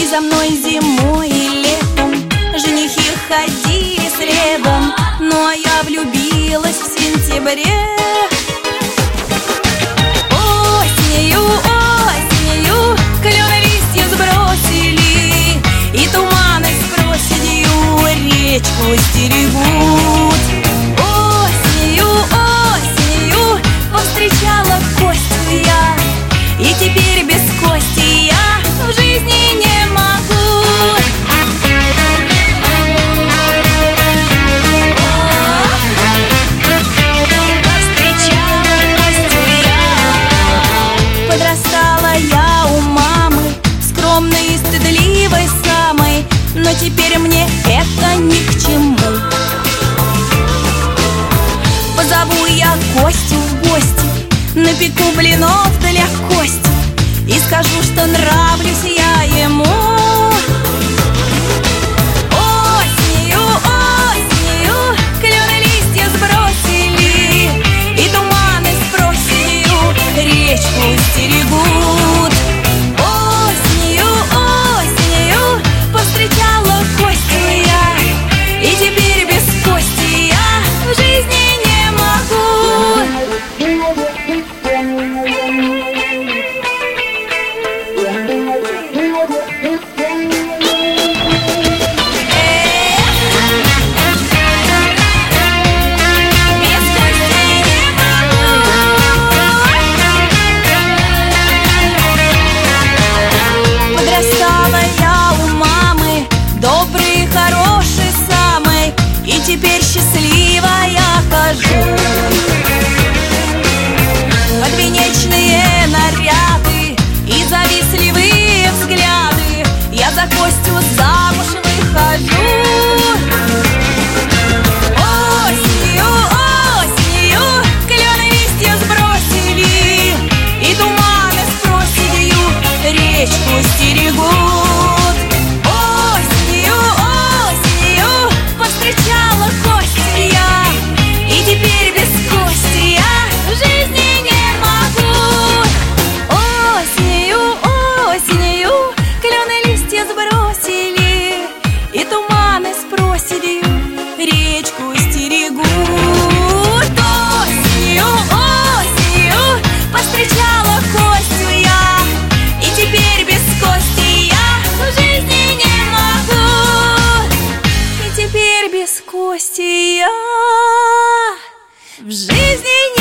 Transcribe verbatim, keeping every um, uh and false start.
за мной зимой и летом женихи ходили следом, ну а я влюбилась в сентябре. Осенью, осенью клены листья сбросили, и туманы с проседью речку стерегут. Осенью, осенью повстречала Костю я, и теперь без Кости я в жизни не могу. Повстречала Костю я. Подрастала я у мамы, скромной и стыдливой самой, но теперь мне это ни к чему. Позову я Костю в гости, напеку блинов для Кости и скажу, что нравлюсь я ему. Осенью, осенью клены листья сбросили, и туманы с проседью речку стерегут. Осенью, осенью повстречала Костю я, и теперь без Кости я в жизни не могу. Теперь счастливая хожу. Подвенечные наряды и завистливые взгляды, я за Костю замуж выхожу. Осенью, осенью клены листья сбросили, и туманы с проседью речку стерегут. Встречала Костю я, и теперь без Кости я в жизни не могу. Осенью, осенью клены листья сбросили, и туманы с проседью речку стерегут. Осенью, осенью повстречала Костю я, и теперь без Кости я в жизни не могу. И теперь без Кости я в жизни не